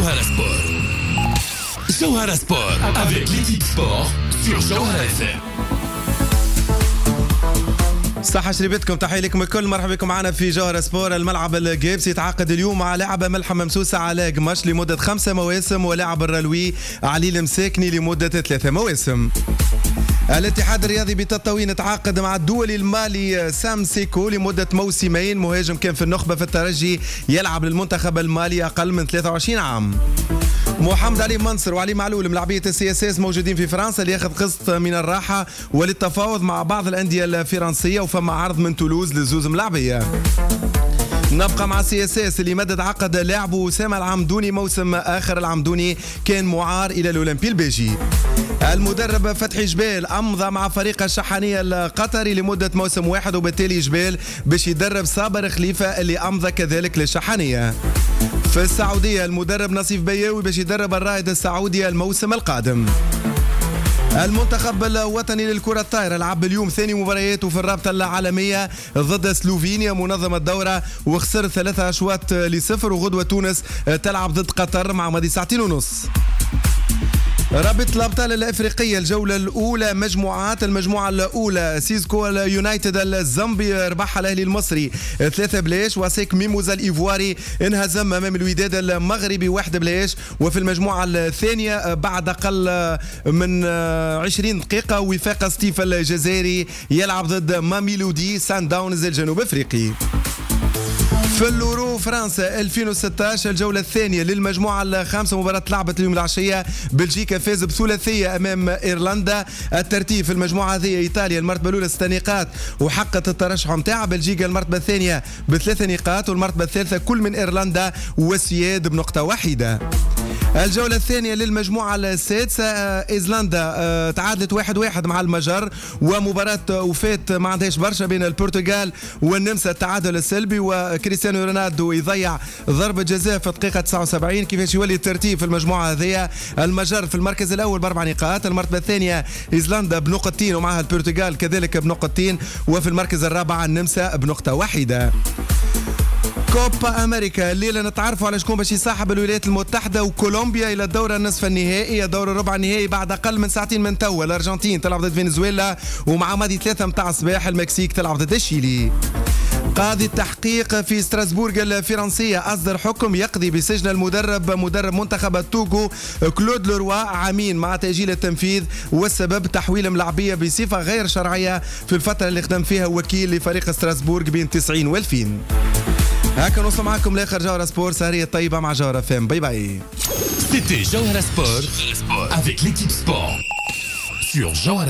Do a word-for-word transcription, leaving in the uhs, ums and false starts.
جوهرة سبور. جوهرة سبور avec l'équipe sport sur جوهرة اف ام. صحة شريبتكم، تحية لكم الكل، مرحبا بكم معنا في جوهرة سبور. الملعب الجيبس يتعاقد اليوم مع لاعب ملحة ممسوسة على قماش لمدة خمسة مواسم، ولاعب الرلوي علي المساكني لمدة ثلاثة مواسم. الاتحاد الرياضي بتطاوين تعاقد مع الدولي المالي سام سيكو لمدة موسمين. مهاجم كان في النخبة في الترجي، يلعب للمنتخب المالي أقل من ثلاثة وعشرين عام. محمد علي منصر وعلي معلول ملاعبية السي اس اس موجودين في فرنسا لياخذ قسط من الراحة وللتفاوض مع بعض الأندية الفرنسية، وفما عرض من تولوز للزوز ملاعبية. نبقى مع سي اس اس اللي مدد عقد لاعبه أسامة العمدوني موسم آخر. العمدوني كان معار إلى الأولمبي البيجي. المدرب فتحي جبال أمضى مع فريق الشحانية القطري لمدة موسم واحد، وبالتالي جبال باش يدرب صابر خليفة اللي أمضى كذلك للشحانية. في السعودية المدرب نصيف بياوي باش يدرب الرائد السعودي الموسم القادم. المنتخب الوطني للكرة الطايرة لعب اليوم ثاني مبارياته في الرابطة العالمية ضد سلوفينيا منظمة الدورة، وخسر ثلاثة أشواط لصفر. وغدوة تونس تلعب ضد قطر مع ماضي ساعتين ونص. رابطة الأبطال الأفريقية الجولة الأولى مجموعات. المجموعة الأولى سيزكو اليونايتد الزامبي ربح الأهلي المصري ثلاثة بلاش، وسيك ميموزا الإيفواري انهزم أمام الوداد المغربي واحد بلاش. وفي المجموعة الثانية بعد أقل من عشرين دقيقة وفاق ستيف الجزائري يلعب ضد ماميلودي سان داونز الجنوب أفريقي. في اليورو فرنسا ألفين وستة عشر الجولة الثانية للمجموعة الخامسة، مباراة لعبت اليوم العشية. بلجيكا فاز بثلاثية أمام إيرلندا. الترتيب في المجموعة هذه إيطاليا المرتبة الأولى ست نقاط وحققت الترشح متاعها. بلجيكا المرتبة الثانية بثلاث نقاط، والمرتبة الثالثة كل من إيرلندا والسويد بنقطة واحدة. الجولة الثانية للمجموعة السادسة إيزلندا تعادلت واحد واحد مع المجر، ومباراة وفات ما عندهاش برشا بين البرتغال والنمسا التعادل السلبي، وكريستيانو رونالدو يضيع ضربة جزاء في الدقيقة تسعة وسبعين. كيفاش يولي الترتيب في المجموعة هذه؟ المجر في المركز الأول بأربع نقاط، المرتبة الثانية إيزلندا بنقطتين ومعها البرتغال كذلك بنقطتين، وفي المركز الرابع النمسا بنقطة واحدة. كوبا أمريكا الليلة نتعرفوا على شكون باش يصاحب الولايات المتحدة وكولومبيا إلى الدورة النصف النهائي. دور الربع النهائي بعد أقل من ساعتين من توا. الأرجنتين تلعب ضد فنزويلا، ومع ماضي ثلاثة متاع الصباح المكسيك تلعب ضد الشيلي. قاضي التحقيق في ستراسبورغ الفرنسية أصدر حكم يقضي بسجن المدرب مدرب منتخب التوغو كلود لوروا عامين مع تأجيل التنفيذ، والسبب تحويل ملاعبية بصفة غير شرعية في الفترة اللي خدم فيها وكيل لفريق ستراسبورغ بين تسعين والفين. هكا نوصل معكم لاخر جوهرة سبور. سهرية طيبة مع جوهرة فام. باي باي. C'était جوهرة سبور avec l'équipe sport sur جوهرة